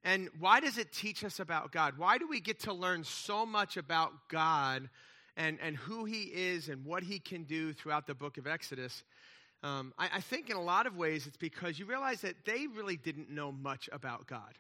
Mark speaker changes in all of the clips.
Speaker 1: And why does it teach us about God? Why do we get to learn so much about God and who he is and what he can do throughout the book of Exodus? I think in a lot of ways it's because you realize that they really didn't know much about God.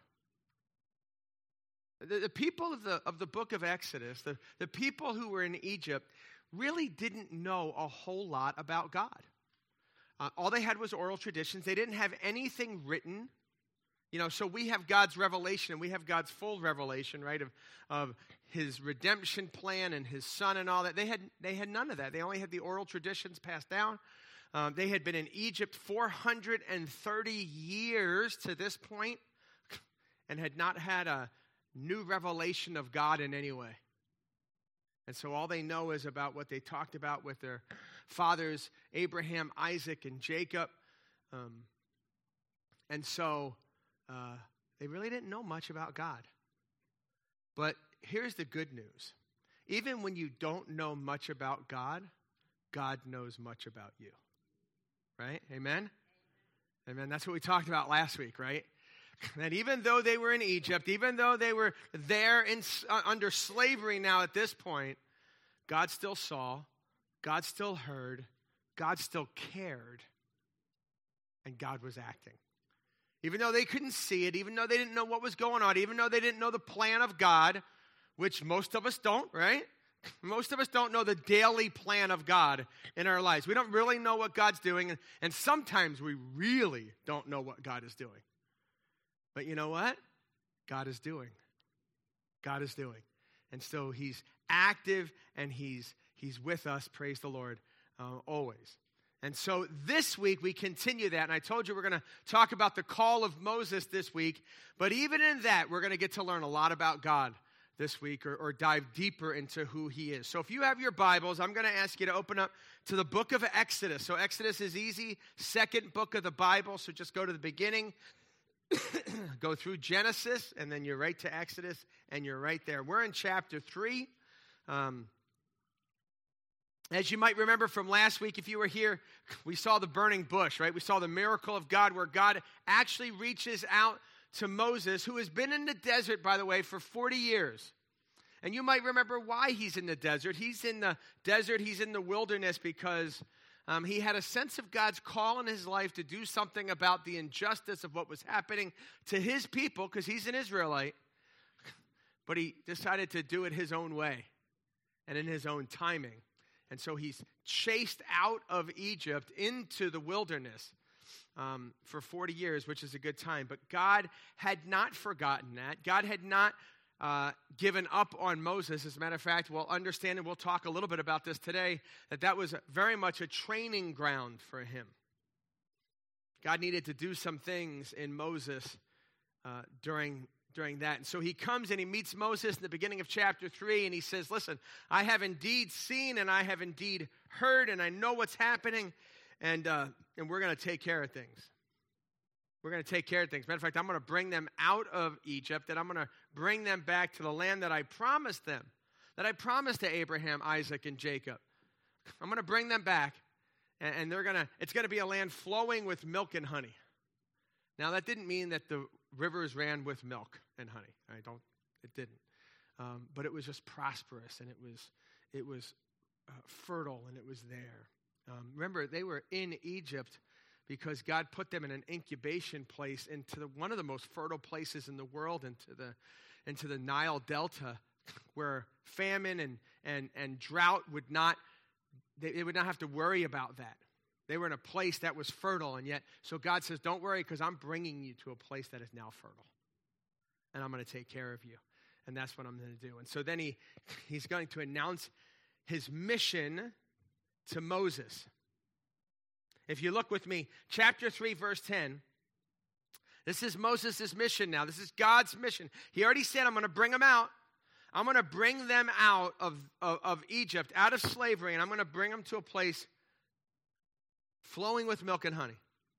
Speaker 1: The people of the book of Exodus, the people who were in Egypt, really didn't know a whole lot about God. All they had was oral traditions. They didn't have anything written. So we have God's revelation, and we have God's full revelation, right, of his redemption plan and his son and all that. They had none of that. They only had the oral traditions passed down. They had been in Egypt 430 years to this point and had not had a new revelation of God in any way. And so all they know is about what they talked about with their fathers, Abraham, Isaac, and Jacob. And so they really didn't know much about God. But here's the good news. Even when you don't know much about God, God knows much about you. Right? Amen? Amen. That's what we talked about last week, right? That even though they were in Egypt, even though they were there under slavery now at this point, God still saw, God still heard, God still cared, and God was acting. Even though they couldn't see it, even though they didn't know what was going on, even though they didn't know the plan of God, which most of us don't, right? Most of us don't know the daily plan of God in our lives. We don't really know what God's doing, and sometimes we really don't know what God is doing. But you know what? God is doing. God is doing. And so he's active and he's with us, praise the Lord, always. And so this week we continue that. And I told you we're going to talk about the call of Moses this week. But even in that, we're going to get to learn a lot about God this week or dive deeper into who he is. So if you have your Bibles, I'm going to ask you to open up to the book of Exodus. So Exodus is easy, second book of the Bible. So just go to the beginning. Go through Genesis, and then you're right to Exodus, and you're right there. We're in chapter 3. As you might remember from last week, if you were here, we saw the burning bush, right? We saw the miracle of God where God actually reaches out to Moses, who has been in the desert, by the way, for 40 years. And you might remember why he's in the desert. He's in the desert, he's in the wilderness because he had a sense of God's call in his life to do something about the injustice of what was happening to his people, because he's an Israelite. But he decided to do it his own way and in his own timing. And so he's chased out of Egypt into the wilderness for 40 years, which is a good time. But God had not forgotten that. God had not given up on Moses. As a matter of fact, we'll understand, and we'll talk a little bit about this today, that was very much a training ground for him. God needed to do some things in Moses during that. And so he comes and he meets Moses in the beginning of chapter 3, and he says, listen, I have indeed seen and I have indeed heard, and I know what's happening, and we're going to take care of things. We're going to take care of things. Matter of fact, I'm going to bring them out of Egypt, and I'm going to bring them back to the land that I promised them, that I promised to Abraham, Isaac, and Jacob. I'm going to bring them back, and it's going to be a land flowing with milk and honey. Now, that didn't mean that the rivers ran with milk and honey. It didn't. But it was just prosperous, and it was fertile, and it was there. Remember, they were in Egypt because God put them in an incubation place into one of the most fertile places in the world, into the Nile Delta, where famine and drought would not have to worry about that. They were in a place that was fertile, and yet, so God says, don't worry, because I'm bringing you to a place that is now fertile, and I'm going to take care of you, and that's what I'm going to do. And so then he's going to announce his mission to Moses. If you look with me, chapter 3, verse 10, this is Moses' mission now. This is God's mission. He already said, I'm going to bring them out. I'm going to bring them out of Egypt, out of slavery, and I'm going to bring them to a place flowing with milk and honey.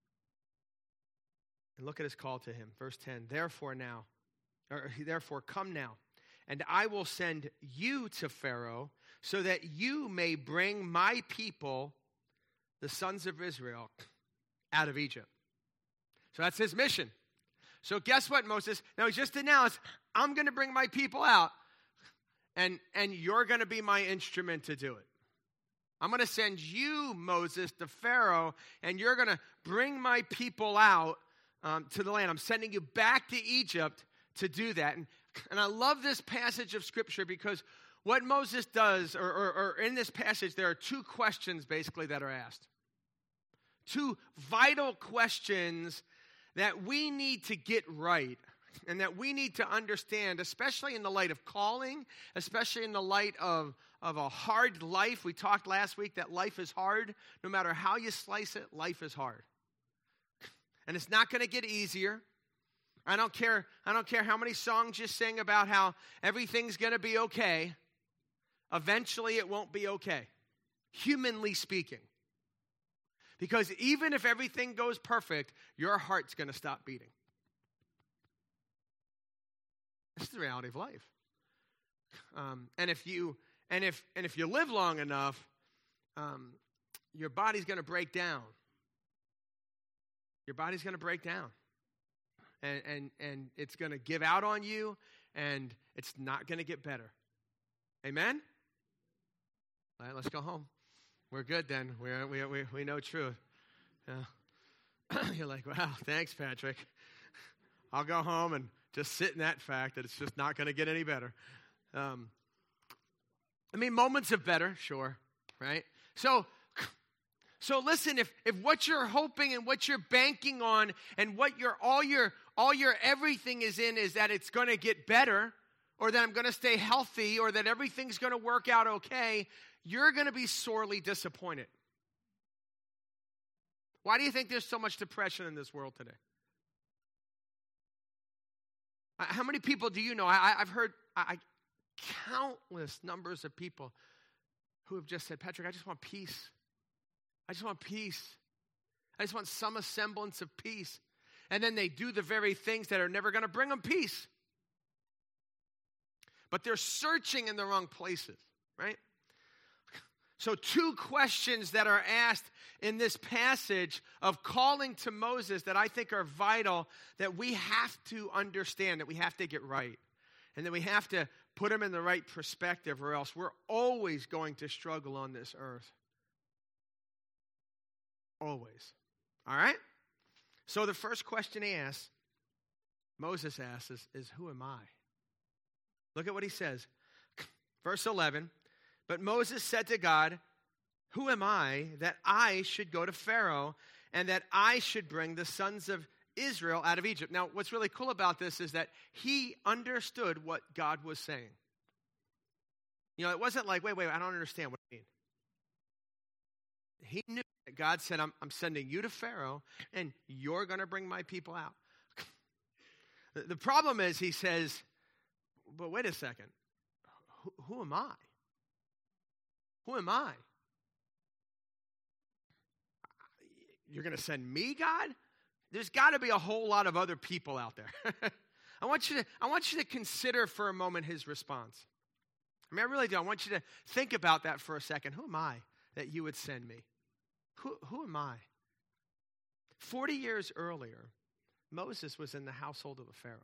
Speaker 1: And look at his call to him. Verse 10, therefore come now, and I will send you to Pharaoh so that you may bring my people, the sons of Israel, out of Egypt. So that's his mission. So guess what, Moses? Now, he just announced, I'm going to bring my people out, and you're going to be my instrument to do it. I'm going to send you, Moses, to Pharaoh, and you're going to bring my people out to the land. I'm sending you back to Egypt to do that. And I love this passage of Scripture because what Moses does, or in this passage, there are two questions basically that are asked. Two vital questions that we need to get right and that we need to understand, especially in the light of calling, especially in the light of a hard life. We talked last week that life is hard. No matter how you slice it, life is hard. And it's not going to get easier. I don't care how many songs you sing about how everything's going to be okay. Eventually it won't be okay, humanly speaking. Because even if everything goes perfect, your heart's going to stop beating. This is the reality of life. And if you live long enough, your body's going to break down. Your body's going to break down. And it's going to give out on you, and it's not going to get better. Amen? All right, let's go home. We're good then. We know truth. Yeah. You're like, wow, thanks, Patrick. I'll go home and just sit in that fact that it's just not going to get any better. Moments of better, sure, right? So listen, if what you're hoping and what you're banking on and what all your everything is in is that it's going to get better, or that I'm going to stay healthy, or that everything's going to work out okay, you're going to be sorely disappointed. Why do you think there's so much depression in this world today? How many people do you know? I've heard countless numbers of people who have just said, Patrick, I just want peace. I just want peace. I just want some semblance of peace. And then they do the very things that are never going to bring them peace. But they're searching in the wrong places, right? So two questions that are asked in this passage of calling to Moses that I think are vital, that we have to understand, that we have to get right, and that we have to put them in the right perspective, or else we're always going to struggle on this earth. Always. All right? So the first question Moses asks is who am I? Look at what he says. Verse 11, but Moses said to God, who am I that I should go to Pharaoh and that I should bring the sons of Israel out of Egypt? Now, what's really cool about this is that he understood what God was saying. You know, it wasn't like, wait, I don't understand what you mean. He knew that God said, I'm sending you to Pharaoh and you're going to bring my people out. The problem is he says, but wait a second. Who am I? Who am I? You're going to send me, God? There's got to be a whole lot of other people out there. I want you to consider for a moment his response. I really do. I want you to think about that for a second. Who am I that you would send me? Who am I? 40 years earlier, Moses was in the household of the Pharaoh.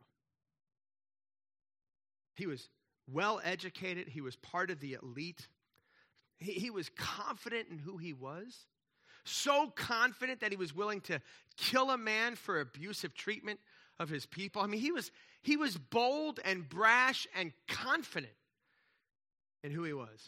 Speaker 1: He was well educated. He was part of the elite. He was confident in who he was. So confident that he was willing to kill a man for abusive treatment of his people. He was bold and brash and confident in who he was.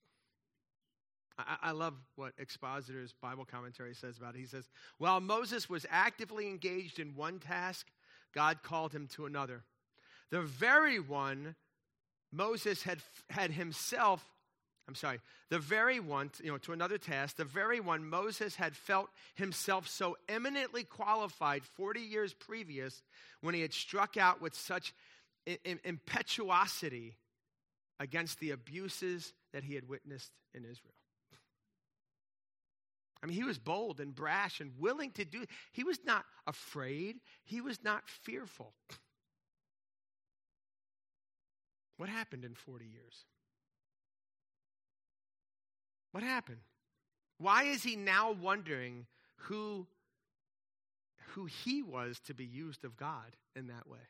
Speaker 1: I love what Expositor's Bible commentary says about it. He says, while Moses was actively engaged in one task, God called him to another. The very one Moses had himself, the very one, to another task, the very one Moses had felt himself so eminently qualified 40 years previous when he had struck out with such impetuosity against the abuses that he had witnessed in Israel. He was bold and brash and willing to do. He was not afraid. He was not fearful. What happened in 40 years? What happened? Why is he now wondering who who he was to be used of God in that way.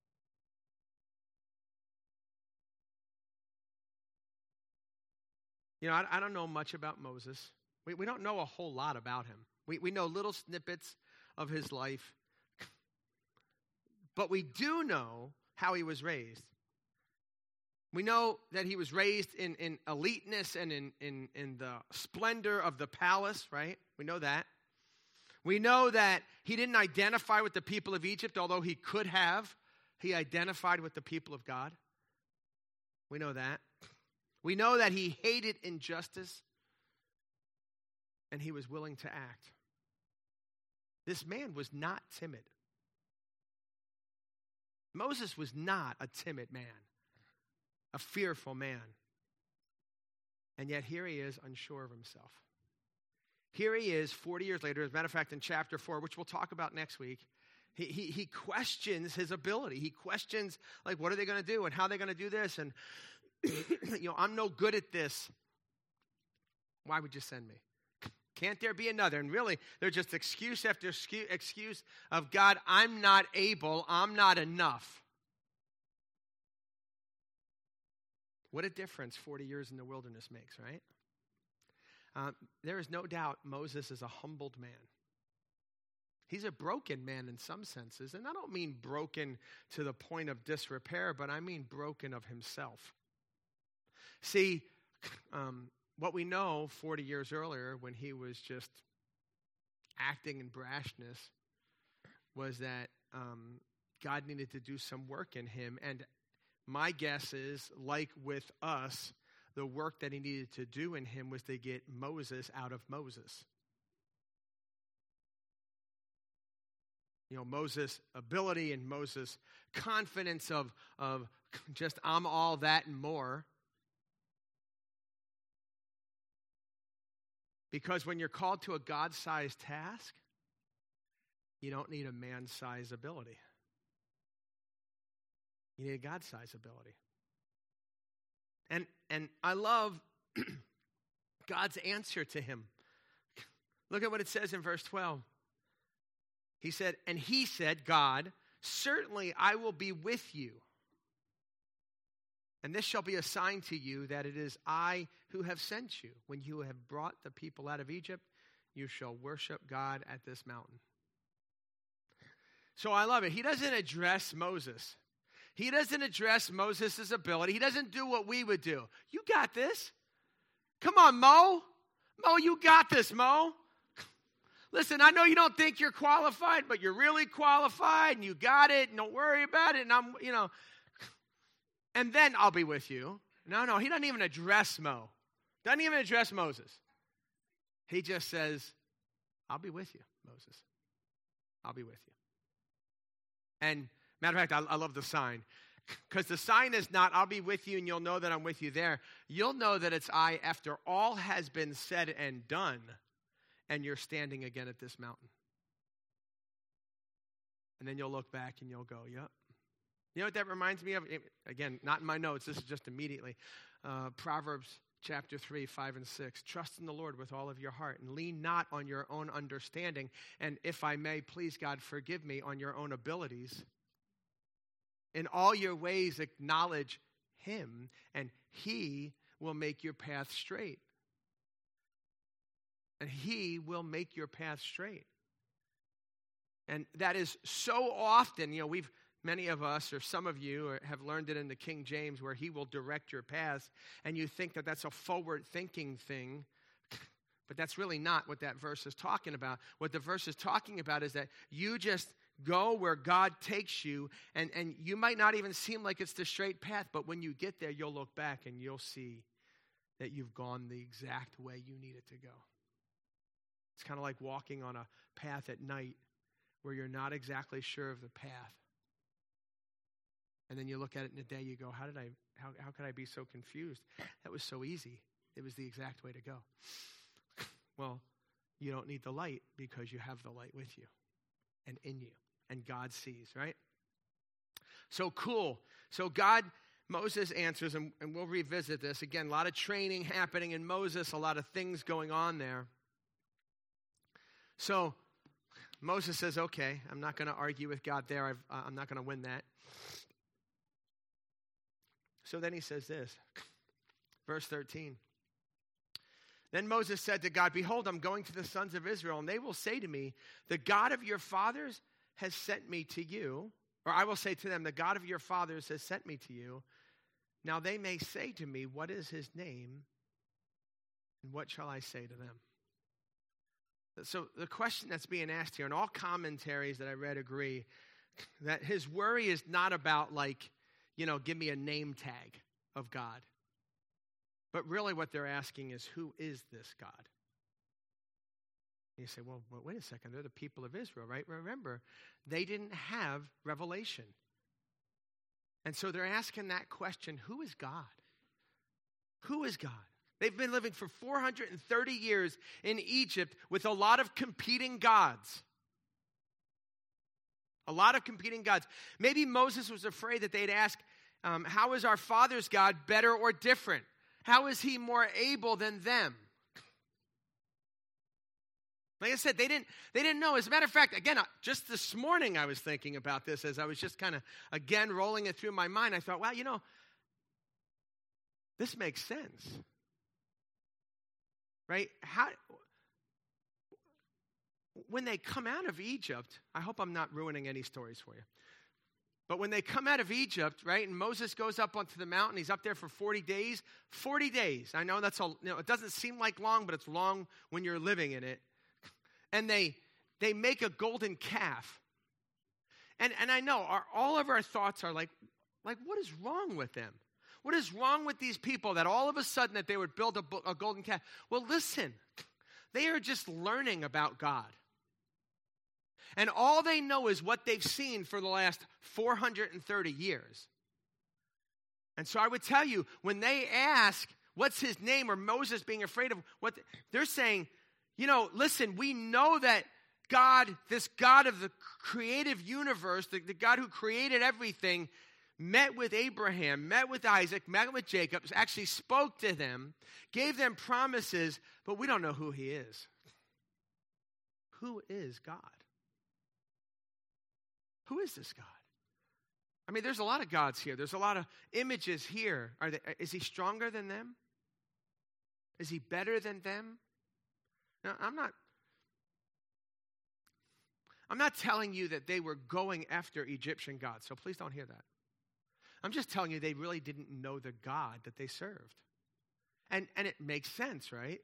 Speaker 1: You know, I don't know much about Moses. We don't know a whole lot about him. We know little snippets of his life. But we do know how he was raised. We know that he was raised in eliteness and in the splendor of the palace, right? We know that. We know that he didn't identify with the people of Egypt, although he could have. He identified with the people of God. We know that. We know that he hated injustice, and he was willing to act. This man was not timid. Moses was not a timid man, a fearful man. And yet here he is, unsure of himself. Here he is 40 years later. As a matter of fact, in chapter 4, which we'll talk about next week, he questions his ability. He questions, like, what are they going to do and how are they going to do this? And, I'm no good at this. Why would you send me? Can't there be another? And really, they're just excuse after excuse of, God, I'm not able, I'm not enough. What a difference 40 years in the wilderness makes, right? There is no doubt Moses is a humbled man. He's a broken man in some senses. And I don't mean broken to the point of disrepair, but I mean broken of himself. See, what we know 40 years earlier when he was just acting in brashness was that God needed to do some work in him. And my guess is, like with us, the work that he needed to do in him was to get Moses out of Moses. Moses' ability and Moses' confidence of just I'm all that and more. Because when you're called to a God-sized task, you don't need a man-sized ability. You need a God-sized ability. And I love God's answer to him. Look at what it says in verse 12. He said, God, certainly I will be with you. And this shall be a sign to you that it is I who have sent you. When you have brought the people out of Egypt, you shall worship God at this mountain. So I love it. He doesn't address Moses. He doesn't address Moses' ability. He doesn't do what we would do. You got this. Come on, Mo. Mo, you got this, Mo. Listen, I know you don't think you're qualified, but you're really qualified, and you got it, and don't worry about it, and and then I'll be with you. No, he doesn't even address Mo. Doesn't even address Moses. He just says, I'll be with you, Moses. I'll be with you. And matter of fact, I love the sign. Because the sign is not, I'll be with you and you'll know that I'm with you there. You'll know that it's I after all has been said and done, and you're standing again at this mountain. And then you'll look back and you'll go, yep. You know what that reminds me of? Again, not in my notes. This is just immediately. Proverbs chapter 3, 5, and 6. Trust in the Lord with all of your heart and lean not on your own understanding. And if I may, please, God, forgive me on your own abilities. In all your ways acknowledge him, and he will make your path straight. And he will make your path straight. And that is so often, many of us, or some of you, have learned it in the King James, where he will direct your paths, and you think that that's a forward-thinking thing, but that's really not what that verse is talking about. What the verse is talking about is that you just go where God takes you, and you might not even seem like it's the straight path, but when you get there, you'll look back and you'll see that you've gone the exact way you needed to go. It's kind of like walking on a path at night where you're not exactly sure of the path. And then you look at it in the day, you go, how could I be so confused? That was so easy. It was the exact way to go. Well, you don't need the light because you have the light with you and in you. And God sees, right? So cool. So Moses answers, and we'll revisit this. Again, a lot of training happening in Moses, a lot of things going on there. So Moses says, okay, I'm not going to argue with God there. I'm not going to win that. So then he says this, verse 13. Then Moses said to God, behold, I'm going to the sons of Israel, and they will say to me, the God of your fathers has sent me to you. Or I will say to them, the God of your fathers has sent me to you. Now they may say to me, what is his name? And what shall I say to them? So the question that's being asked here, and all commentaries that I read agree, that his worry is not about give me a name tag of God. But really what they're asking is, who is this God? And you say, well, wait a second. They're the people of Israel, right? Remember, they didn't have revelation. And so they're asking that question, who is God? Who is God? They've been living for 430 years in Egypt with a lot of competing gods. A lot of competing gods. Maybe Moses was afraid that they'd ask, how is our father's God better or different? How is he more able than them? Like I said, they didn't know. As a matter of fact, again, just this morning I was thinking about this as I was just kind of, again, rolling it through my mind. I thought, wow, this makes sense. Right? When they come out of Egypt, I hope I'm not ruining any stories for you. But when they come out of Egypt, right, and Moses goes up onto the mountain, he's up there for 40 days. 40 days. I know it doesn't seem like long, but it's long when you're living in it. And they make a golden calf. And I know all of our thoughts are like, what is wrong with them? What is wrong with these people that all of a sudden that they would build a golden calf? Well, listen, they are just learning about God. And all they know is what they've seen for the last 430 years. And so I would tell you, when they ask, what's his name, or Moses being afraid of what, they're saying, listen, we know that God, this God of the creative universe, the God who created everything, met with Abraham, met with Isaac, met with Jacob, actually spoke to them, gave them promises, but we don't know who he is. Who is God? Who is this God? I mean, there's a lot of gods here. There's a lot of images here. Is he stronger than them? Is he better than them? Now, I'm not telling you that they were going after Egyptian gods, so please don't hear that. I'm just telling you they really didn't know the God that they served. And it makes sense, right?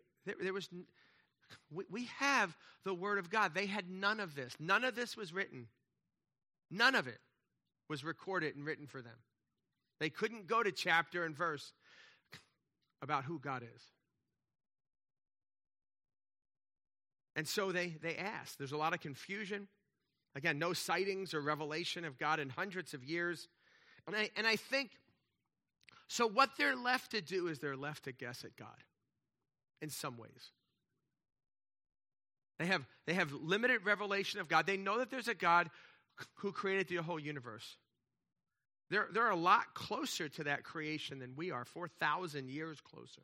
Speaker 1: We have the Word of God. They had none of this. None of this was written. None of it was recorded and written for them. They couldn't go to chapter and verse about who God is. And so they asked. There's a lot of confusion. Again, no sightings or revelation of God in hundreds of years. And I think, so what they're left to do is they're left to guess at God in some ways. They have limited revelation of God. They know that there's a God who created the whole universe. They're a lot closer to that creation than we are, 4,000 years closer.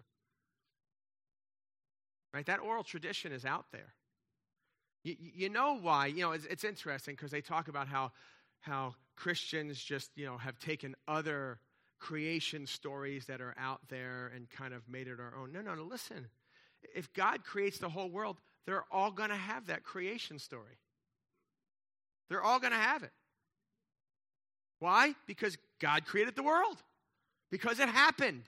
Speaker 1: Right? That oral tradition is out there. You know why? It's interesting because they talk about how Christians just, have taken other creation stories that are out there and kind of made it our own. No, listen. If God creates the whole world, they're all going to have that creation story. They're all going to have it. Why? Because God created the world. Because it happened.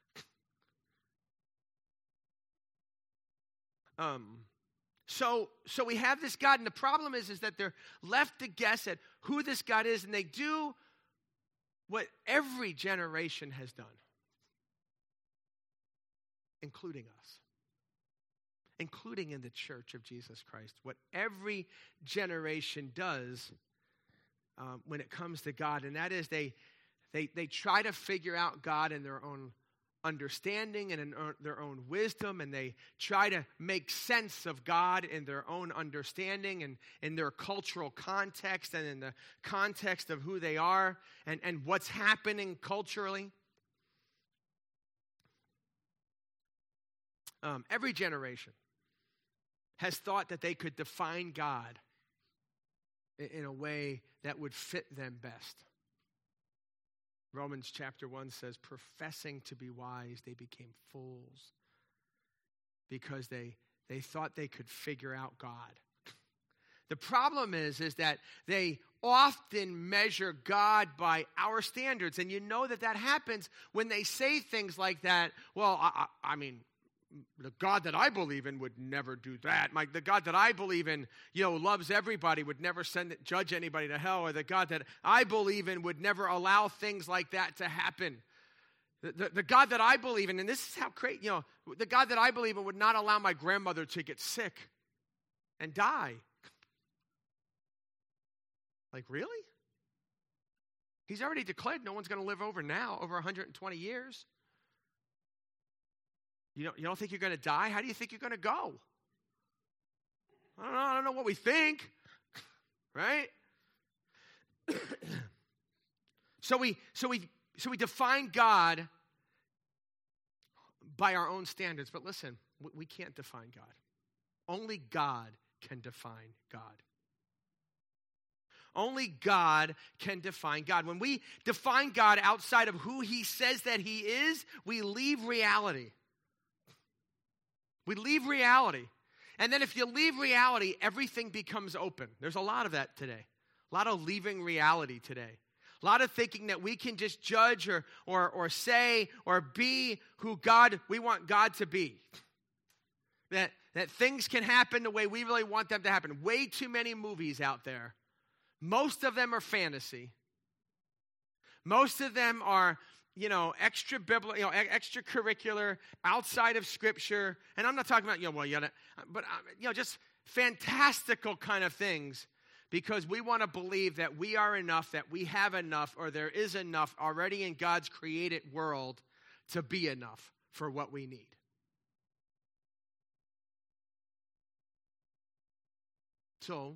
Speaker 1: So we have this God, and the problem is that they're left to guess at who this God is, and they do what every generation has done, including us, including in the church of Jesus Christ. What every generation does when it comes to God, and that is they try to figure out God in their own understanding and in their own wisdom, and they try to make sense of God in their own understanding and in their cultural context and in the context of who they are and what's happening culturally. Every generation has thought that they could define God in a way that would fit them best. Romans chapter 1 says, professing to be wise, they became fools because they thought they could figure out God. The problem is that they often measure God by our standards. And you know that happens when they say things like that. Well, I mean, the God that I believe in would never do that. The God that I believe in, loves everybody, would never judge anybody to hell. Or the God that I believe in would never allow things like that to happen. The God that I believe in, and this is how crazy, the God that I believe in would not allow my grandmother to get sick and die. Like, really? He's already declared no one's going to live over 120 years. You don't think you're going to die? How do you think you're going to go? I don't know what we think, right? So we define God by our own standards. But listen, we can't define God. Only God can define God. Only God can define God. When we define God outside of who he says that he is, we leave reality. We leave reality. And then if you leave reality, everything becomes open. There's a lot of that today. A lot of leaving reality today. A lot of thinking that we can just judge or say or be who we want God to be. That things can happen the way we really want them to happen. Way too many movies out there. Most of them are fantasy. Most of them are, extracurricular, outside of Scripture. And I'm not talking about, just fantastical kind of things, because we want to believe that we are enough, that we have enough, or there is enough already in God's created world to be enough for what we need. So,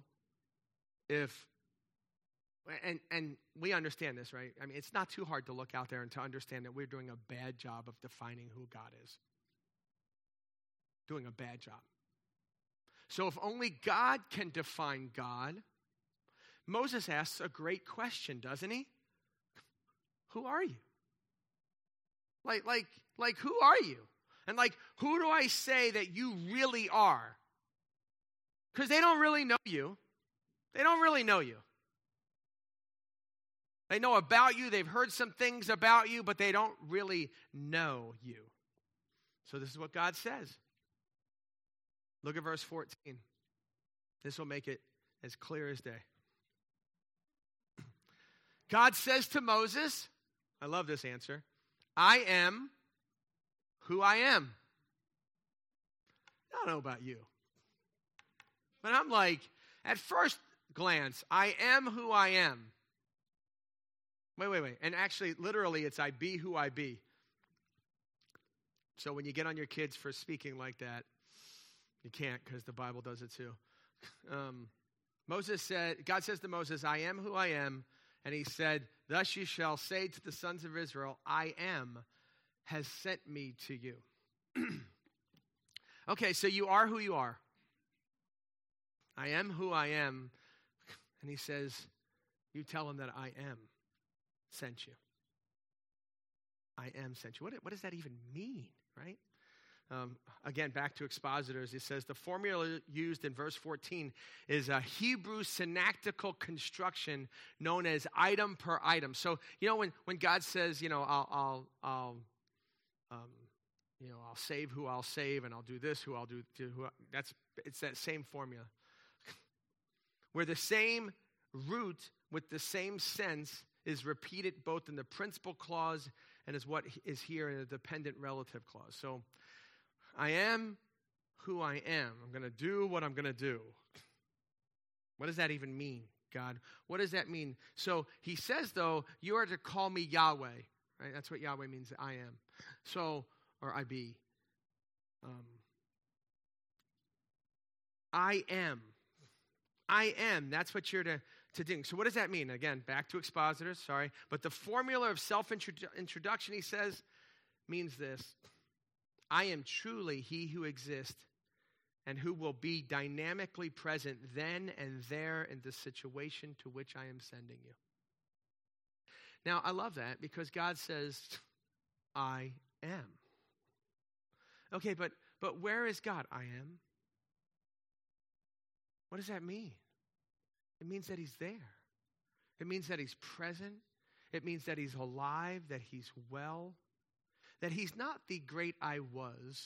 Speaker 1: and we understand this, right? I mean, it's not too hard to look out there and to understand that we're doing a bad job of defining who God is. Doing a bad job. So if only God can define God, Moses asks a great question, doesn't he? Who are you? Like who are you? And who do I say that you really are? Because they don't really know you. They don't really know you. They know about you, they've heard some things about you, but they don't really know you. So this is what God says. Look at verse 14. This will make it as clear as day. God says to Moses, I love this answer, I am who I am. I don't know about you. But I'm like, at first glance, I am who I am. Wait. And actually, literally, it's I be who I be. So when you get on your kids for speaking like that, you can't, because the Bible does it too. God says to Moses, I am who I am. And he said, thus you shall say to the sons of Israel, I am has sent me to you. Okay, so you are who you are. I am who I am. And he says, you tell him that I am sent you. I am sent you. What does that even mean, right? Again, back to expositors, it says the formula used in verse 14 is a Hebrew synecdoche construction known as item per item. So, when God says, I'll save who I'll save, and I'll do this who I'll do, it's that same formula. Where the same root with the same sense is repeated both in the principal clause and is what is here in the dependent relative clause. So, I am who I am. I'm going to do what I'm going to do. What does that even mean, God? What does that mean? So, he says, though, you are to call me Yahweh. Right? That's what Yahweh means, I am. So, or I be. I am. I am. That's what you're to do. So what does that mean? Again, back to expositors, sorry. But the formula of self-introduction, he says, means this. I am truly he who exists and who will be dynamically present then and there in the situation to which I am sending you. Now, I love that because God says, I am. Okay, but where is God? I am. What does that mean? It means that he's there. It means that he's present. It means that he's alive, that he's well, that he's not the great I was.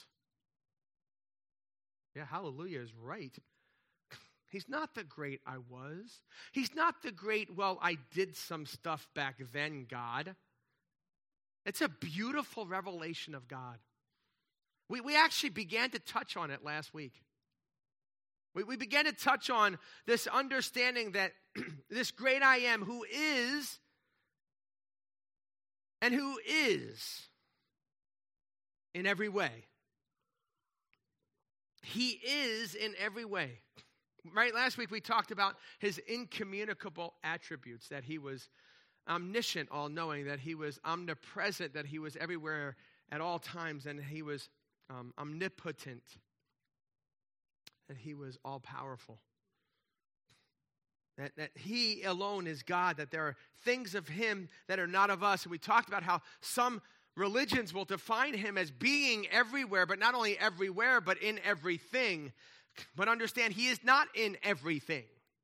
Speaker 1: Yeah, hallelujah is right. He's not the great I was. He's not the great, well, I did some stuff back then, God. It's a beautiful revelation of God. We actually began to touch on it last week. We began to touch on this understanding that this great I am who is and who is in every way. He is in every way. Right? Last week we talked about his incommunicable attributes, that he was omniscient, all-knowing, that he was omnipresent, that he was everywhere at all times, and he was omnipotent, that he was all-powerful. That he alone is God, that there are things of him that are not of us. And we talked about how some religions will define him as being everywhere, but not only everywhere, but in everything. But understand, he is not in everything.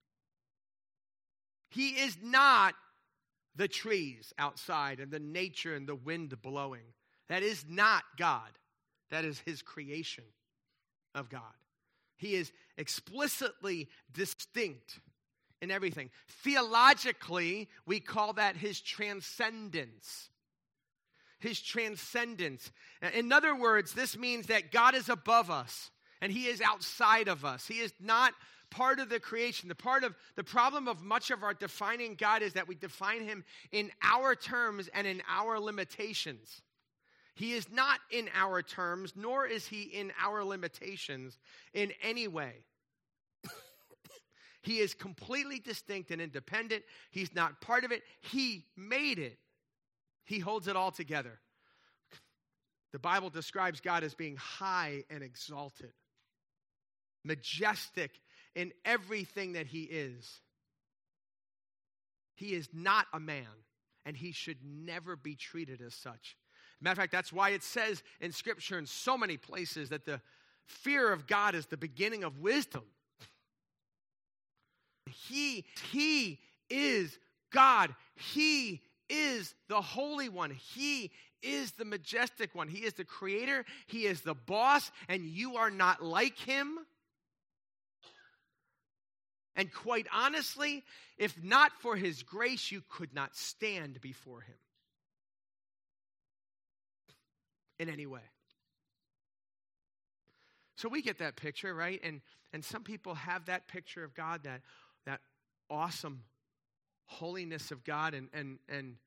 Speaker 1: He is not the trees outside and the nature and the wind blowing. That is not God. That is his creation of God. He is explicitly distinct in everything. Theologically, we call that his transcendence. His transcendence. In other words, this means that God is above us and he is outside of us. He is not part of the creation. The problem of much of our defining God is that we define him in our terms and in our limitations. He is not in our terms, nor is he in our limitations in any way. He is completely distinct and independent. He's not part of it. He made it. He holds it all together. The Bible describes God as being high and exalted, majestic in everything that he is. He is not a man, and he should never be treated as such. Matter of fact, that's why it says in Scripture in so many places that the fear of God is the beginning of wisdom. He is God. He is the Holy One. He is the majestic one. He is the creator. He is the boss, and you are not like him. And quite honestly, if not for his grace, you could not stand before him in any way. So we get that picture, right? And some people have that picture of God, that awesome holiness of God, and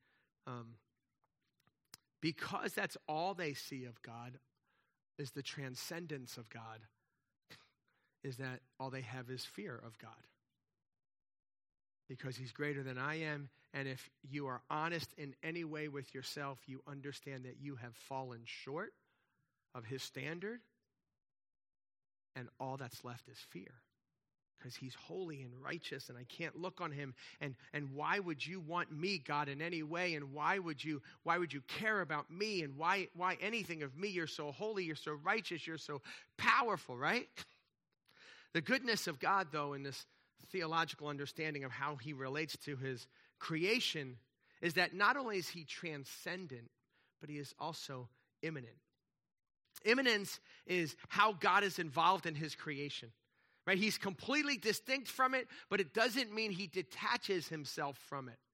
Speaker 1: because that's all they see of God is the transcendence of God, is that all they have is fear of God. Because he's greater than I am, and if you are honest in any way with yourself, you understand that you have fallen short of his standard, and all that's left is fear. Because he's holy and righteous, and I can't look on him. And why would you want me, God, in any way? And why would you care about me? And why anything of me? You're so holy, you're so righteous, you're so powerful, right? The goodness of God, though, in this theological understanding of how he relates to his creation, is that not only is he transcendent, but he is also immanent. Immanence is how God is involved in his creation. Right? He's completely distinct from it, but it doesn't mean he detaches himself from it.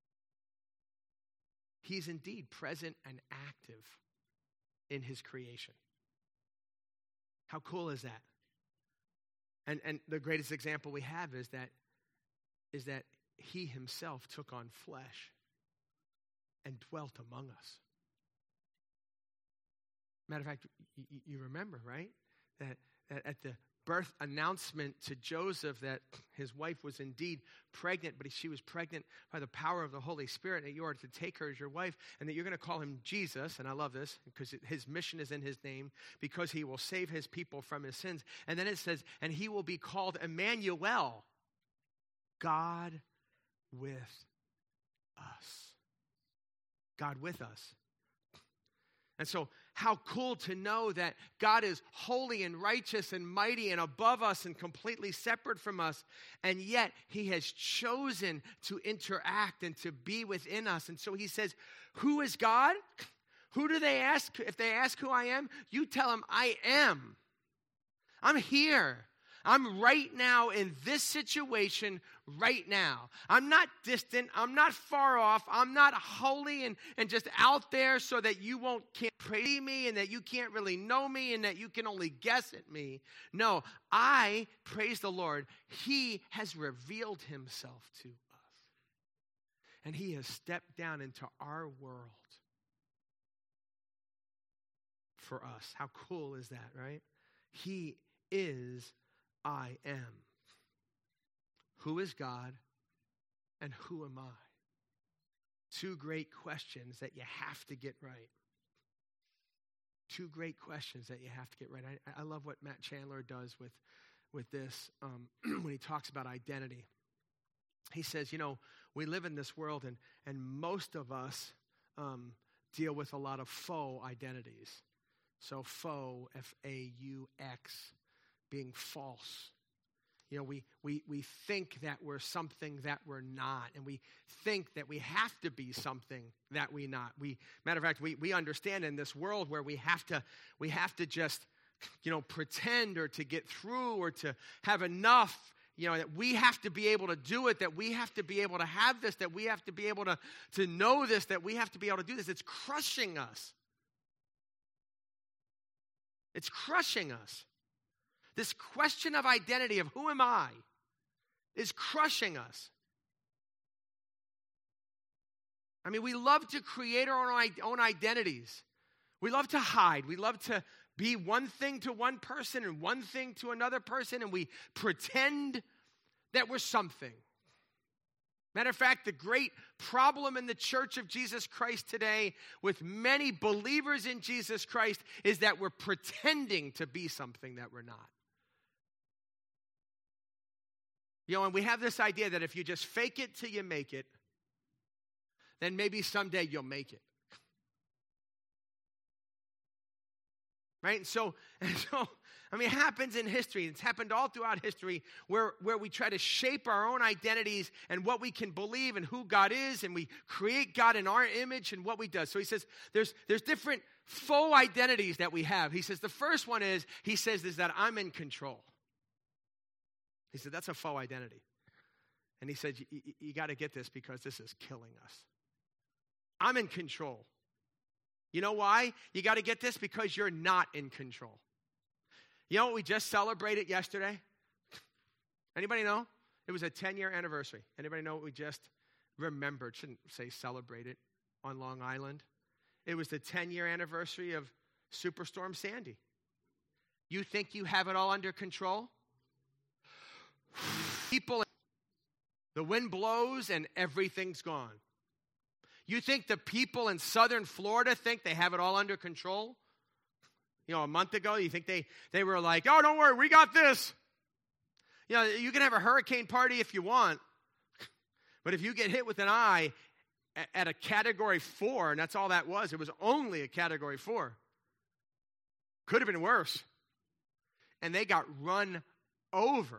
Speaker 1: He's indeed present and active in his creation. How cool is that? And the greatest example we have is that he himself took on flesh and dwelt among us. Matter of fact, you remember, right? That at the birth announcement to Joseph that his wife was indeed pregnant, but she was pregnant by the power of the Holy Spirit, that you are to take her as your wife, and that you're going to call him Jesus. And I love this because his mission is in his name, because he will save his people from his sins. And then it says, and he will be called Emmanuel, God with us. God with us. And so how cool to know that God is holy and righteous and mighty and above us and completely separate from us. And yet he has chosen to interact and to be within us. And so he says, who is God? Who do they ask? If they ask who I am, you tell them I am. I'm here. I'm right now in this situation right now. I'm not distant. I'm not far off. I'm not holy and just out there so that you can't pray me and that you can't really know me and that you can only guess at me. No, I, praise the Lord, he has revealed himself to us. And he has stepped down into our world for us. How cool is that, right? He is I am. Who is God and who am I? Two great questions that you have to get right. Two great questions that you have to get right. I love what Matt Chandler does with this when he talks about identity. He says, we live in this world and most of us deal with a lot of faux identities. So faux, F-A-U-X, being false. We think that we're something that we're not, and we think that we have to be something that we're not. Matter of fact, we understand in this world where we have to just, pretend or to get through or to have enough, that we have to be able to do it, that we have to be able to have this, that we have to be able to know this, that we have to be able to do this. It's crushing us. It's crushing us. This question of identity, of who am I, is crushing us. I mean, we love to create our own identities. We love to hide. We love to be one thing to one person and one thing to another person, and we pretend that we're something. Matter of fact, the great problem in the Church of Jesus Christ today with many believers in Jesus Christ is that we're pretending to be something that we're not. And we have this idea that if you just fake it till you make it, then maybe someday you'll make it. Right? And so, it happens in history. It's happened all throughout history where we try to shape our own identities and what we can believe and who God is, and we create God in our image and what we do. So he says there's different faux identities that we have. He says the first one is that I'm in control. He said, that's a faux identity. And he said, you got to get this because this is killing us. I'm in control. You know why? You got to get this because you're not in control. You know what we just celebrated yesterday? Anybody know? It was a 10-year anniversary. Anybody know what we just remembered? Shouldn't say celebrated on Long Island. It was the 10-year anniversary of Superstorm Sandy. You think you have it all under control? The wind blows and everything's gone. You think the people in southern Florida think they have it all under control? A month ago, you think they were like, oh, don't worry, we got this. You can have a hurricane party if you want, but if you get hit with an eye at a Category 4, and that's all that was, it was only a Category 4. Could have been worse. And they got run over.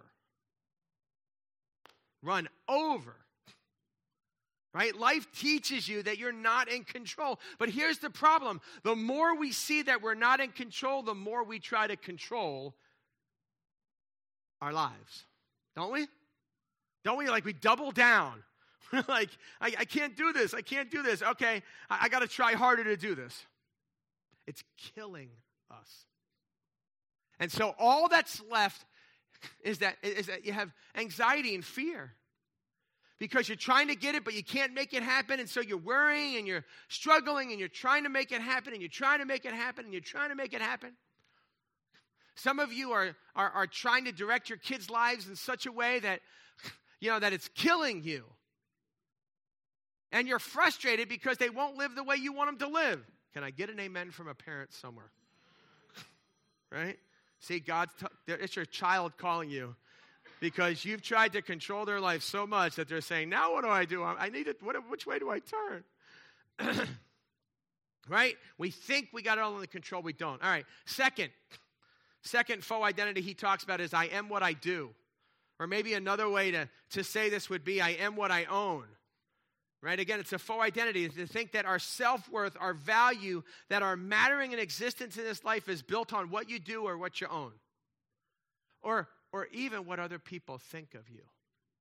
Speaker 1: Run over. Right? Life teaches you that you're not in control. But here's the problem. The more we see that we're not in control, the more we try to control our lives. Don't we? Don't we? Like we double down. Like, I can't do this. I can't do this. Okay, I got to try harder to do this. It's killing us. And so all that's left is that you have anxiety and fear. Because you're trying to get it, but you can't make it happen. And so you're worrying and you're struggling and you're trying to make it happen and you're trying to make it happen and you're trying to make it happen. Some of you are trying to direct your kids' lives in such a way that, that it's killing you. And you're frustrated because they won't live the way you want them to live. Can I get an amen from a parent somewhere? Right? See, it's your child calling you because you've tried to control their life so much that they're saying, now what do I do? I need it. Which way do I turn? Right? We think we got it all under control. We don't. All right. Second faux identity he talks about is I am what I do. Or maybe another way to say this would be I am what I own. Right? Again, it's a faux identity. To think that our self-worth, our value, that our mattering and existence in this life is built on what you do or what you own. Or even what other people think of you.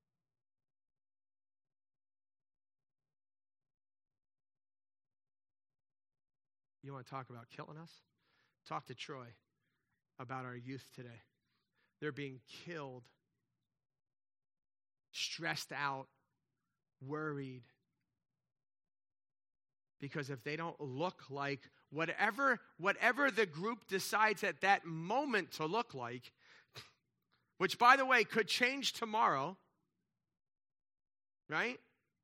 Speaker 1: You want to talk about killing us? Talk to Troy about our youth today. They're being killed, stressed out, worried. Because if they don't look like whatever the group decides at that moment to look like, which, by the way, could change tomorrow, right?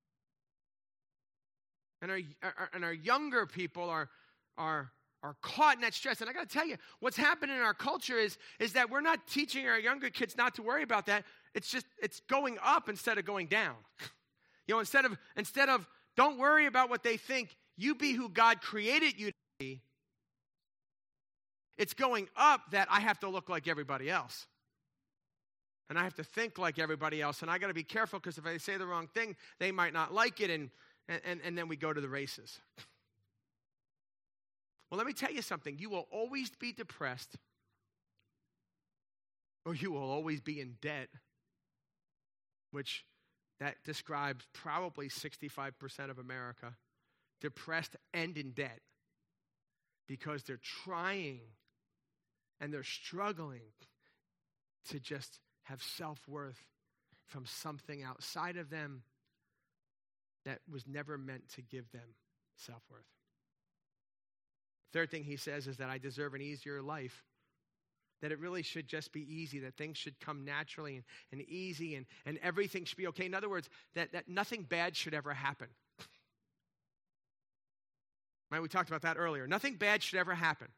Speaker 1: And our younger people are caught in that stress. And I got to tell you, what's happening in our culture is that we're not teaching our younger kids not to worry about that. It's going up instead of going down. Instead of don't worry about what they think, you be who God created you to be. It's going up that I have to look like everybody else. And I have to think like everybody else. And I got to be careful because if I say the wrong thing, they might not like it. And then we go to the races. Well, let me tell you something. You will always be depressed. Or you will always be in debt. Which that describes probably 65% of America. Depressed and in debt. Because they're trying and they're struggling to just have self-worth from something outside of them that was never meant to give them self-worth. Third thing he says is that I deserve an easier life. That it really should just be easy, that things should come naturally and easy and everything should be okay. In other words, that nothing bad should ever happen. Right? We talked about that earlier. Nothing bad should ever happen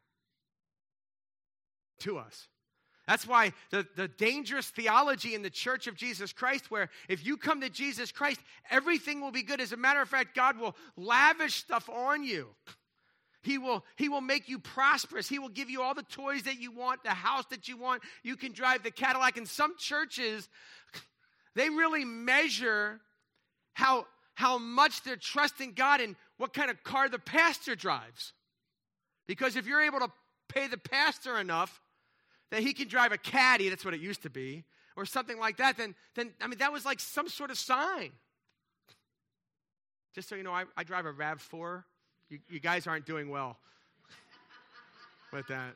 Speaker 1: to us. That's why the dangerous theology in the Church of Jesus Christ, where if you come to Jesus Christ, everything will be good. As a matter of fact, God will lavish stuff on you. He will make you prosperous. He will give you all the toys that you want, the house that you want. You can drive the Cadillac. In some churches, they really measure how much they're trusting God and what kind of car the pastor drives. Because if you're able to pay the pastor enough that he can drive a Caddy, that's what it used to be, or something like that, then that was like some sort of sign. Just so you know, I drive a RAV4. You guys aren't doing well with that.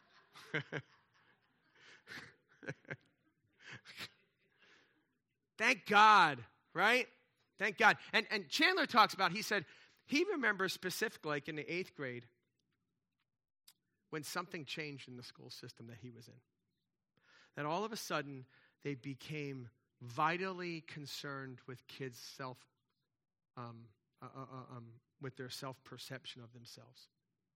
Speaker 1: Thank God, right? Thank God. And Chandler talks about, he said, he remembers specifically, like in the 8th grade, when something changed in the school system that he was in. That all of a sudden, they became vitally concerned with kids' with their self-perception of themselves.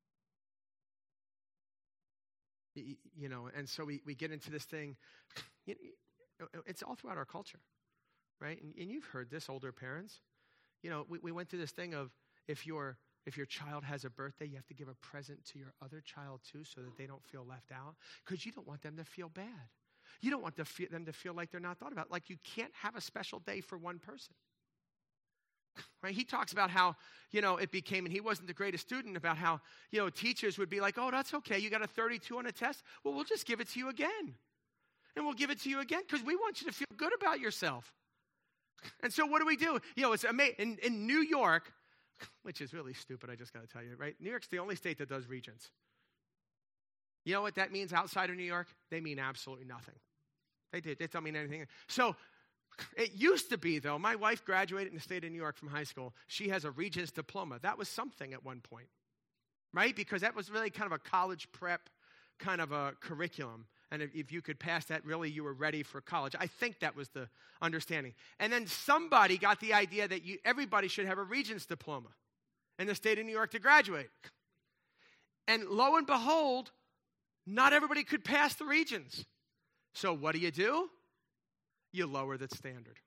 Speaker 1: And so we get into this thing. It's all throughout our culture, right? And you've heard this, older parents. We went through this thing of if your child has a birthday, you have to give a present to your other child too so that they don't feel left out because you don't want them to feel bad. You don't want them to feel like they're not thought about. Like you can't have a special day for one person. Right? He talks about how, it became, and he wasn't the greatest student, about how, teachers would be like, oh, that's okay. You got a 32 on a test. Well, we'll just give it to you again. And we'll give it to you again because we want you to feel good about yourself. And so what do? It's amazing. In New York, which is really stupid, I just got to tell you, right? New York's the only state that does regents. You know what that means outside of New York? They mean absolutely nothing. They don't mean anything. So it used to be, though, my wife graduated in the state of New York from high school. She has a Regents diploma. That was something at one point, right? Because that was really kind of a college prep kind of a curriculum. And if you could pass that, really you were ready for college. I think that was the understanding. And then somebody got the idea that everybody should have a Regents diploma in the state of New York to graduate. And lo and behold, not everybody could pass the Regents. So what do? You lower the standard.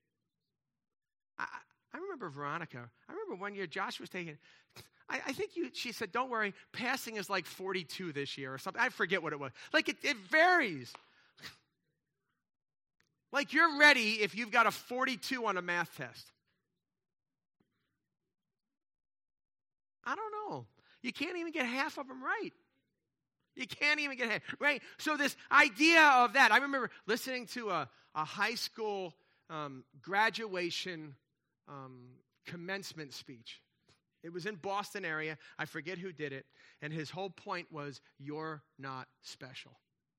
Speaker 1: I remember Veronica. I remember one year Josh was taking, I think she said, don't worry, passing is like 42 this year or something. I forget what it was. Like it varies. Like you're ready if you've got a 42 on a math test. I don't know. You can't even get half of them right. You can't even get half, right? So this idea of that, I remember listening to a high school graduation commencement speech. It was in Boston area. I forget who did it. And his whole point was, you're not special.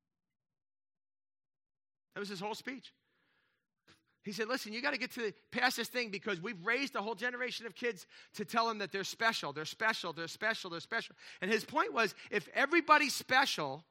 Speaker 1: That was his whole speech. He said, listen, you got to get past this thing because we've raised a whole generation of kids to tell them that they're special, they're special, they're special, they're special. And his point was, if everybody's special,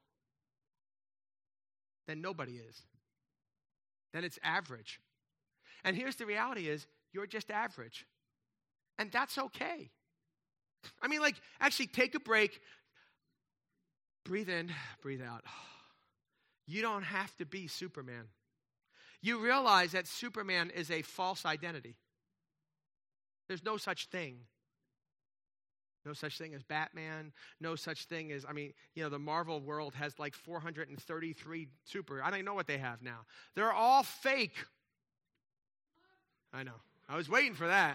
Speaker 1: then nobody is. Then it's average. And here's the reality is, you're just average. And that's okay. I mean, like, actually take a break. Breathe in, breathe out. You don't have to be Superman. You realize that Superman is a false identity. There's no such thing. No such thing as Batman. No such thing as, the Marvel world has like 433 I don't even know what they have now. They're all fake. I know. I was waiting for that.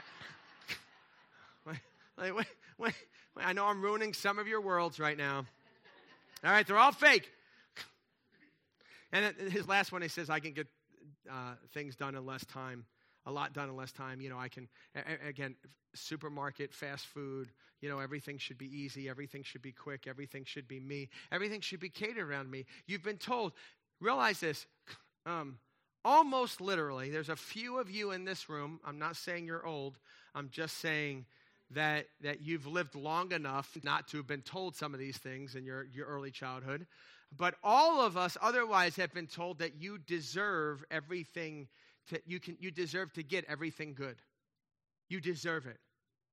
Speaker 1: Wait. I know I'm ruining some of your worlds right now. All right, they're all fake. And his last one, he says, I can get things done in less time, a lot done in less time. I can, again, supermarket, fast food, everything should be easy. Everything should be quick. Everything should be me. Everything should be catered around me. You've been told, realize this, almost literally, there's a few of you in this room. I'm not saying you're old. I'm just saying that you've lived long enough not to have been told some of these things in your early childhood. But all of us otherwise have been told that you deserve everything. You deserve to get everything good. You deserve it.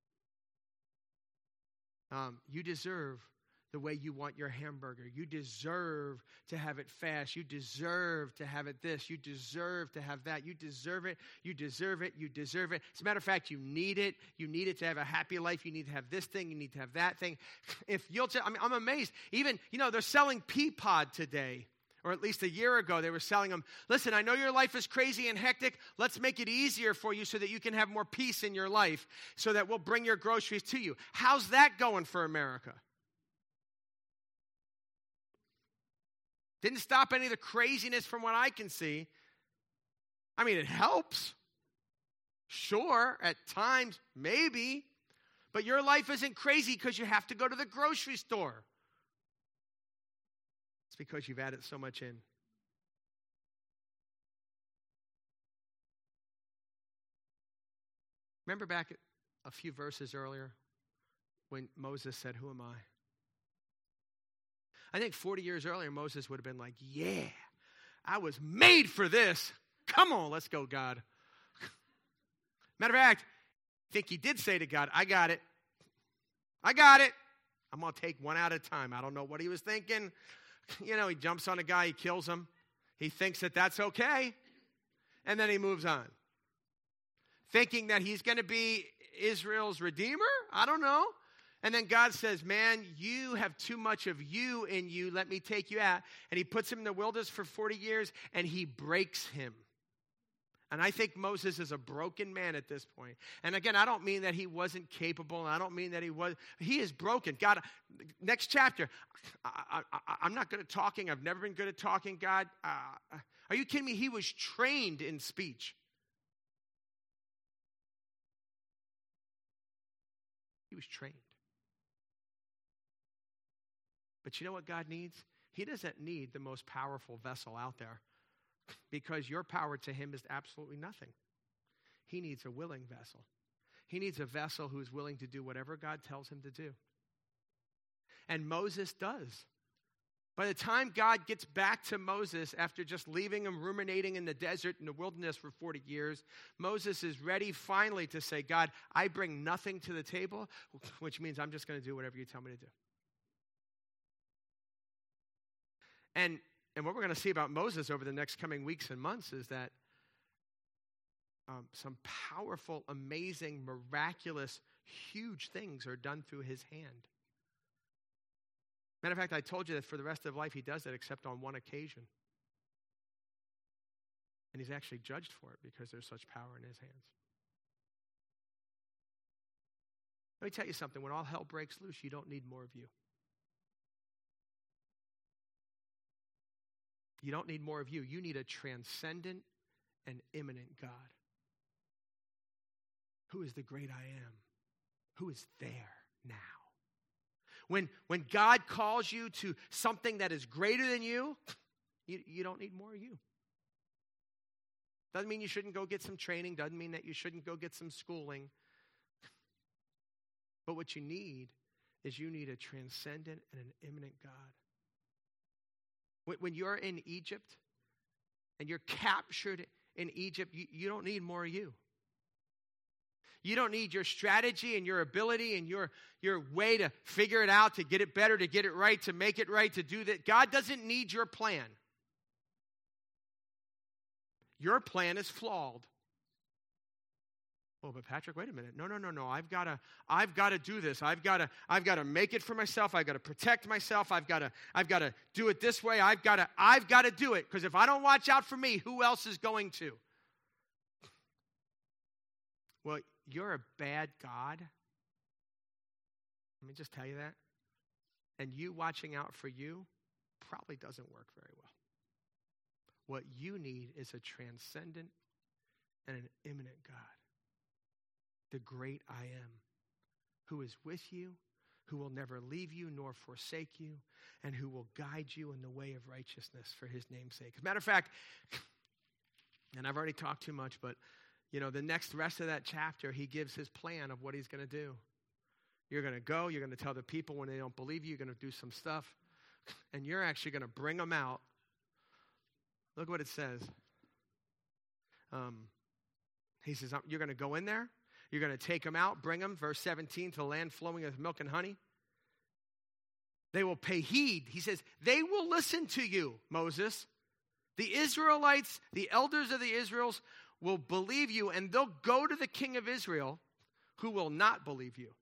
Speaker 1: You deserve the way you want your hamburger. You deserve to have it fast. You deserve to have it this. You deserve to have that. You deserve it. You deserve it. You deserve it. As a matter of fact, you need it. You need it to have a happy life. You need to have this thing. You need to have that thing. If you'll, I'm amazed. Even, they're selling Peapod today. Or at least a year ago, they were selling them. Listen, I know your life is crazy and hectic. Let's make it easier for you so that you can have more peace in your life, so that we'll bring your groceries to you. How's that going for America? Didn't stop any of the craziness from what I can see. It helps. Sure, at times, maybe. But your life isn't crazy because you have to go to the grocery store. It's because you've added so much in. Remember back a few verses earlier when Moses said, "Who am I?" I think 40 years earlier, Moses would have been like, yeah, I was made for this. Come on, let's go, God. Matter of fact, I think he did say to God, I got it. I got it. I'm going to take one at a time. I don't know what he was thinking. He jumps on a guy, he kills him. He thinks that that's okay. And then he moves on. Thinking that he's going to be Israel's redeemer? I don't know. And then God says, man, you have too much of you in you. Let me take you out. And he puts him in the wilderness for 40 years, and he breaks him. And I think Moses is a broken man at this point. And again, I don't mean that he wasn't capable. And I don't mean that he is broken. God, next chapter, I'm not good at talking. I've never been good at talking, God. Are you kidding me? He was trained in speech. He was trained. But you know what God needs? He doesn't need the most powerful vessel out there, because your power to him is absolutely nothing. He needs a willing vessel. He needs a vessel who is willing to do whatever God tells him to do. And Moses does. By the time God gets back to Moses after just leaving him ruminating in the desert in the wilderness for 40 years, Moses is ready finally to say, God, I bring nothing to the table, which means I'm just going to do whatever you tell me to do. And what we're going to see about Moses over the next coming weeks and months is that some powerful, amazing, miraculous, huge things are done through his hand. Matter of fact, I told you that for the rest of life he does that except on one occasion. And he's actually judged for it because there's such power in his hands. Let me tell you something. When all hell breaks loose, you don't need more of you. You don't need more of you. You need a transcendent and immanent God who is the great I am, who is there now. When God calls you to something that is greater than you, you don't need more of you. Doesn't mean you shouldn't go get some training. Doesn't mean that you shouldn't go get some schooling. But what you need is you need a transcendent and an immanent God. When you're in Egypt and you're captured in Egypt, you don't need more of you. You don't need your strategy and your ability and your way to figure it out, to get it better, to get it right, to make it right, to do that. God doesn't need your plan. Your plan is flawed. Oh, but Patrick, wait a minute. No. I've got to do this. I've got to make it for myself. I've got to protect myself. I've got to do it this way. I've got to do it, because if I don't watch out for me, who else is going to? Well, you're a bad God. Let me just tell you that. And you watching out for you probably doesn't work very well. What you need is a transcendent and an immanent God. The great I am, who is with you, who will never leave you nor forsake you, and who will guide you in the way of righteousness for his name's sake. As a matter of fact, and I've already talked too much, but the next rest of that chapter, he gives his plan of what he's going to do. You're going to go, you're going to tell the people when they don't believe you, you're going to do some stuff, and you're actually going to bring them out. Look what it says. He says, you're going to go in there, you're going to take them out, bring them, verse 17, to the land flowing with milk and honey. They will pay heed. He says, they will listen to you, Moses. The Israelites, the elders of the Israels, will believe you, and they'll go to the king of Israel, who will not believe you.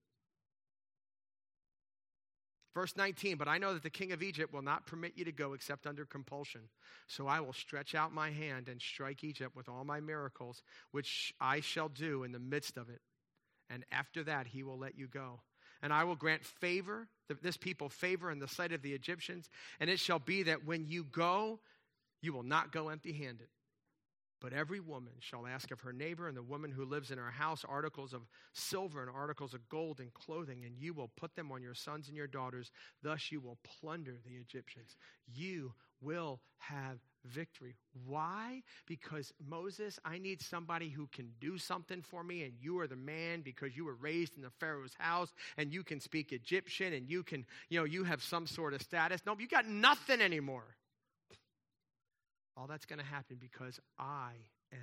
Speaker 1: Verse 19, but I know that the king of Egypt will not permit you to go except under compulsion. So I will stretch out my hand and strike Egypt with all my miracles, which I shall do in the midst of it. And after that, he will let you go. And I will grant favor, this people favor in the sight of the Egyptians. And it shall be that when you go, you will not go empty-handed. But every woman shall ask of her neighbor and the woman who lives in her house articles of silver and articles of gold and clothing, and you will put them on your sons and your daughters. Thus you will plunder the Egyptians. You will have victory. Why? Because Moses, I need somebody who can do something for me, and you are the man because you were raised in the Pharaoh's house, and you can speak Egyptian, and you can, you have some sort of status. No, you got nothing anymore. All that's going to happen because I am.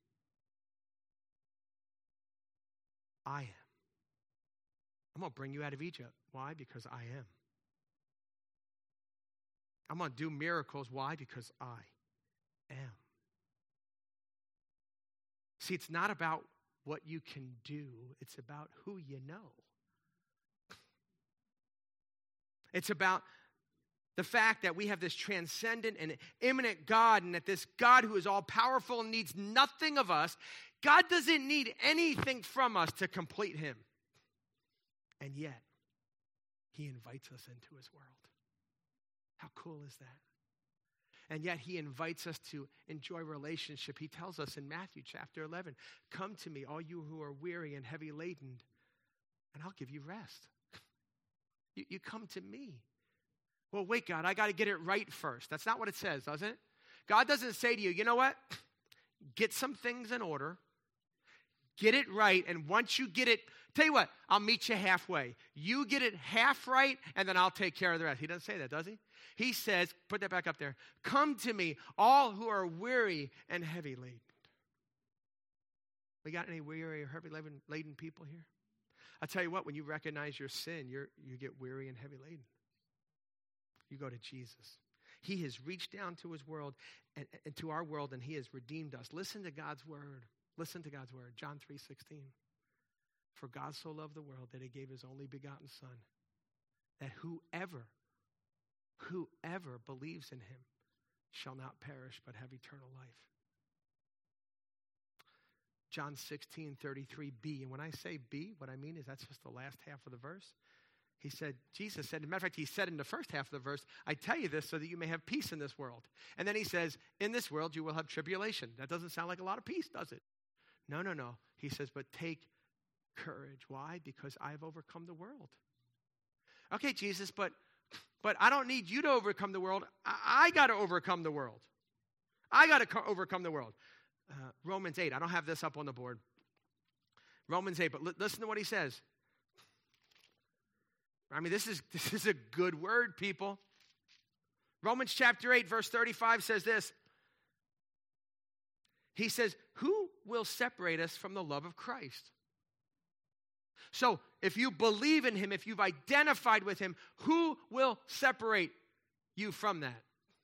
Speaker 1: I am. I'm going to bring you out of Egypt. Why? Because I am. I'm going to do miracles. Why? Because I am. See, it's not about what you can do. It's about who you know. It's about the fact that we have this transcendent and immanent God, and that this God who is all-powerful and needs nothing of us, God doesn't need anything from us to complete him. And yet, he invites us into his world. How cool is that? And yet, he invites us to enjoy relationship. He tells us in Matthew chapter 11, come to me, all you who are weary and heavy laden, and I'll give you rest. You come to me. Well, wait, God, I got to get it right first. That's not what it says, does it? God doesn't say to you, you know what? Get some things in order. Get it right, and once you get it, tell you what, I'll meet you halfway. You get it half right, and then I'll take care of the rest. He doesn't say that, does he? He says, put that back up there, come to me, all who are weary and heavy laden. We got any weary or heavy laden people here? I'll tell you what, when you recognize your sin, you get weary and heavy laden. You go to Jesus. He has reached down to his world and to our world, and he has redeemed us. Listen to God's word. Listen to God's word. John 3:16. For God so loved the world that he gave his only begotten Son, that whoever believes in him shall not perish but have eternal life. John 16:33b. And when I say B, what I mean is that's just the last half of the verse. Jesus said, as a matter of fact, he said in the first half of the verse, I tell you this so that you may have peace in this world. And then he says, in this world you will have tribulation. That doesn't sound like a lot of peace, does it? No. He says, but take courage. Why? Because I've overcome the world. Okay, Jesus, but I don't need you to overcome the world. I got to overcome the world. I got to overcome the world. Romans 8. I don't have this up on the board. Romans 8, but listen to what he says. I mean, this is a good word, people. Romans chapter 8, verse 35 says this. He says, who will separate us from the love of Christ? So, if you believe in him, if you've identified with him, who will separate you from that?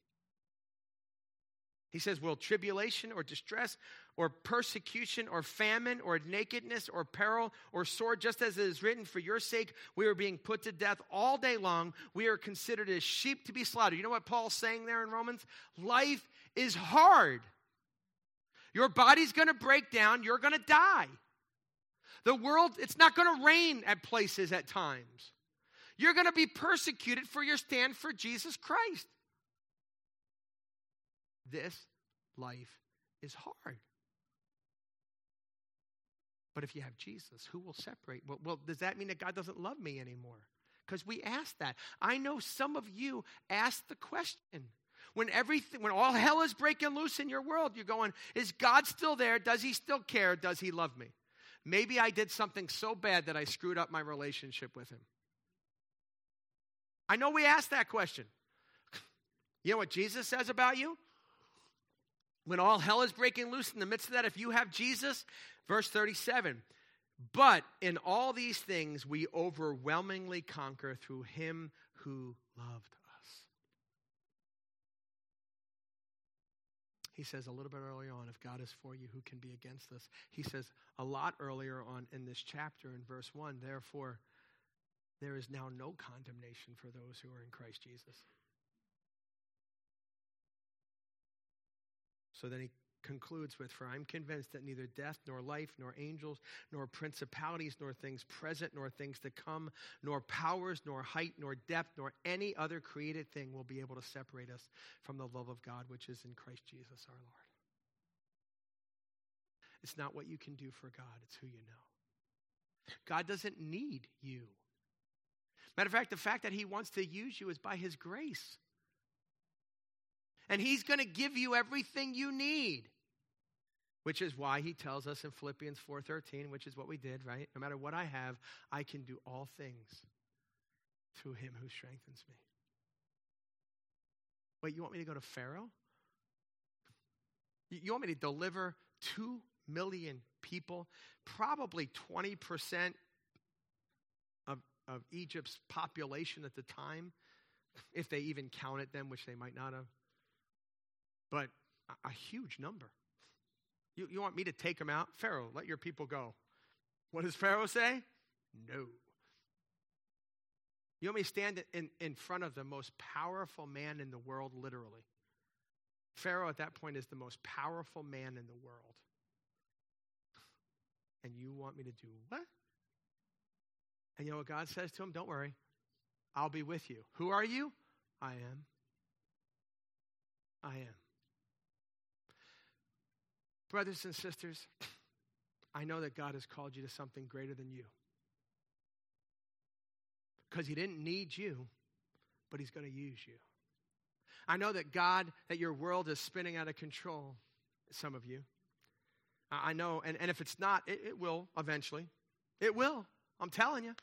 Speaker 1: He says, will tribulation or distress or persecution or famine or nakedness or peril or sword, just as it is written, for your sake we are being put to death all day long. We are considered as sheep to be slaughtered. You know what Paul's saying there in Romans? Life is hard. Your body's going to break down. You're going to die. The world, it's not going to rain at places at times. You're going to be persecuted for your stand for Jesus Christ. This life is hard. But if you have Jesus, who will separate? Well, does that mean that God doesn't love me anymore? Because we ask that. I know some of you ask the question. When all hell is breaking loose in your world, you're going, is God still there? Does he still care? Does he love me? Maybe I did something so bad that I screwed up my relationship with him. I know we ask that question. You know what Jesus says about you? When all hell is breaking loose in the midst of that, if you have Jesus, verse 37, but in all these things we overwhelmingly conquer through him who loved us. He says a little bit earlier on, if God is for you, who can be against us? He says a lot earlier on in this chapter in verse 1, therefore, there is now no condemnation for those who are in Christ Jesus. So then he concludes with, for I'm convinced that neither death, nor life, nor angels, nor principalities, nor things present, nor things to come, nor powers, nor height, nor depth, nor any other created thing will be able to separate us from the love of God, which is in Christ Jesus our Lord. It's not what you can do for God, it's who you know. God doesn't need you. Matter of fact, the fact that he wants to use you is by his grace. And he's going to give you everything you need, which is why he tells us in Philippians 4:13, which is what we did, right? No matter what I have, I can do all things through him who strengthens me. Wait, you want me to go to Pharaoh? You want me to deliver 2 million people, probably 20% of Egypt's population at the time, if they even counted them, which they might not have. But a huge number. You want me to take them out? Pharaoh, let your people go. What does Pharaoh say? No. You want me to stand in front of the most powerful man in the world, literally. Pharaoh at that point is the most powerful man in the world. And you want me to do what? And you know what God says to him? Don't worry. I'll be with you. Who are you? I am. I am. Brothers and sisters, I know that God has called you to something greater than you. Because he didn't need you, but he's going to use you. I know that your world is spinning out of control, some of you. I know, and if it's not, it will eventually. It will. I'm telling you.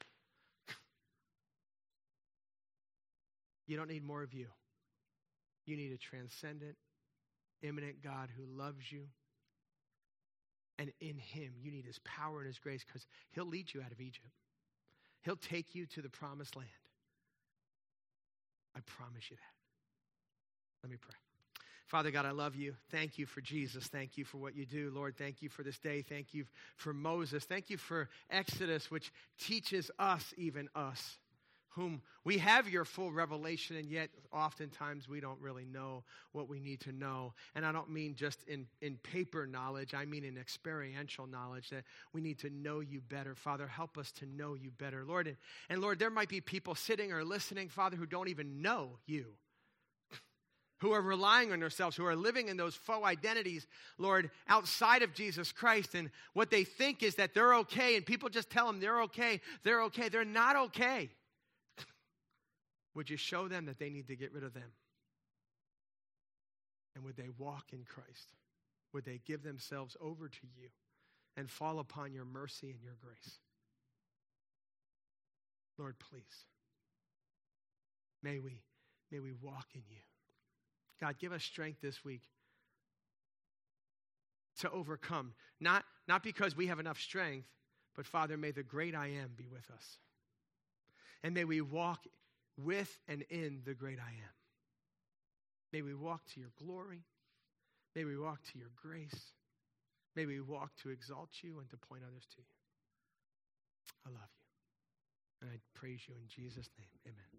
Speaker 1: You don't need more of you. You need a transcendent, immanent God who loves you. And in him, you need his power and his grace, because he'll lead you out of Egypt. He'll take you to the promised land. I promise you that. Let me pray. Father God, I love you. Thank you for Jesus. Thank you for what you do. Lord, thank you for this day. Thank you for Moses. Thank you for Exodus, which teaches us, even us, whom we have your full revelation, and yet oftentimes we don't really know what we need to know. And I don't mean just in paper knowledge. I mean in experiential knowledge, that we need to know you better. Father, help us to know you better. Lord, and Lord, there might be people sitting or listening, Father, who don't even know you, who are relying on themselves, who are living in those faux identities, Lord, outside of Jesus Christ. And what they think is that they're okay, and people just tell them they're okay. They're okay. They're not okay. Would you show them that they need to get rid of them? And would they walk in Christ? Would they give themselves over to you and fall upon your mercy and your grace? Lord, please, may we walk in you. God, give us strength this week to overcome. Not because we have enough strength, but Father, may the great I am be with us. And may we walk with and in the great I am. May we walk to your glory. May we walk to your grace. May we walk to exalt you and to point others to you. I love you. And I praise you in Jesus' name. Amen.